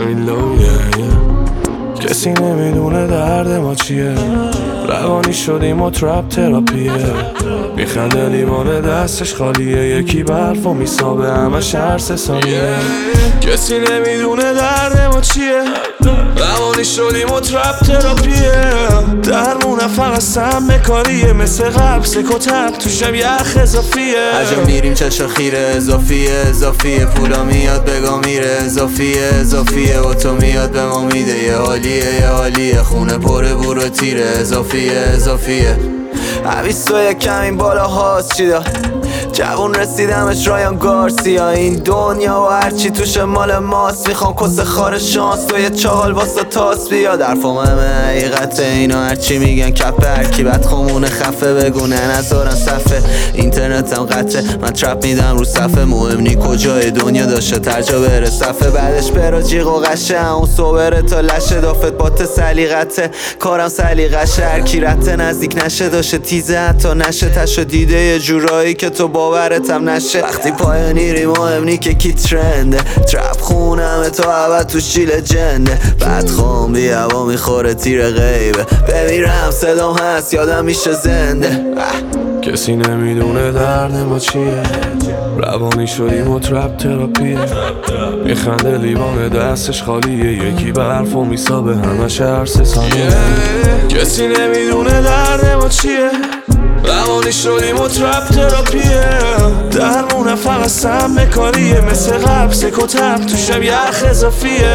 همین لویه کسی نمیدونه درد ما چیه روانی شدیم و ترپ تراپیه میخنده لیوان دستش خالیه یکی برف و میسابه همش هر 3 ثانیه کسی نمیدونه درد ما چیه روانی شدیم و ترپ تراپیه درمونه فقط سم کاریه مثل قبل سک و تب توشم یخ اضافیه هر میریم چشا خیره اضافیه پولا میاد بگا میره اضافیه و تو میاد به ما میده یه حالیه خونه پره بورو تیره اضافیه عویستو یکم این بالا هاست چی داد جوون رسیدمش رایان گارسیا این دنیا و هرچی توش مال ماست میخوام کس خار شانس تو یه چال واسه تاس بیا در فهمه حقیقت اینا هرچی میگن کپ هرکی بد خمونه خفه بگونه نذارن صفه اینترنتم قطعه من ترپ میدم رو صفه مهم نی کجای دنیا داشته ترجا بره صفه بعدش برا جیغ و قشه اون صبره تا لشه دافت بات سلیقته کارم سلیقشه هرکی رته نزدیک نشه داشته تیزه حتی نشه تشو دیده یه جورایی که تو باورتم نشه وقتی پایانیری مهم نی که کی ترنده ترپ خونمه تا عبد تو شیل جنده بعد خوام بی هوا میخوره تیر غیبه بمیرم صدام هست یادم میشه زنده کسی نمیدونه درد ما چیه روانی شدیم و ترپ تراپیه میخنده لیوان دستش خالیه یکی برف و میسابه همش هر 3 ثانیه کسی نمیدونه درد ما چیه روانی شدیم و ترپ تراپیه درمونه فقط سم کاریه مثل قبل سک و تب توشم یخ اضافیه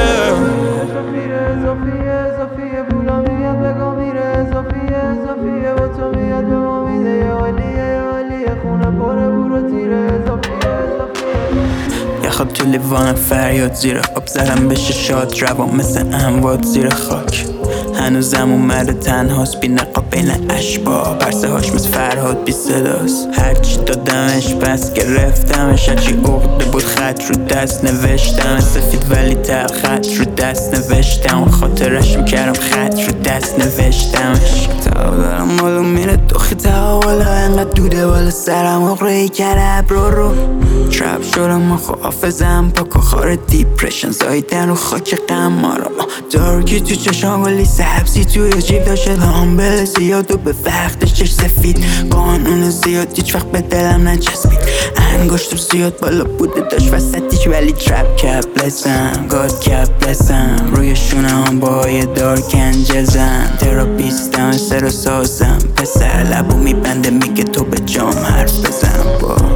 پولا میاد بگا میره اضافیه و تو میاد به ما میده یه حالیه خونه پره برو تیره یه خواب تو لیوانم فریاد زیر آب زدم بشه شاد روان مثل اموات زیر خاک هنوزم اومده تنهاست بی نقاب بین اشباه پرسه هاش مثل فرهاد بی صداست هرچی دادمش پس گرفتمش هرچی عقده بود خط رو دست نوشتم سفید ولی تر خط رو دست نوشتم خاطرش میکردم خط رو دست نوشتمش تا دارم مالو میره تو خیطه والا انقدر دوده والا سرم اقرهی کرده رو ترپ شدم و حافظم پاک و خار دیپرشن زایدن رو خاک قمارم دارکی تو چشام ولی سبزی توی جیب داشته هامبل زیاد و به وقتش چش سفید قانون زیاد هیچ وقت به دلم نچسبید انگشتم زیاد بالا بوده داشت وسطیش ولی ترپ کپلسم گاد کپلسم روی شونه هم با یه دارک انجلزم تراپیستم سر و سازم پسر لبو میبنده میگه تو به جام حرف بزن با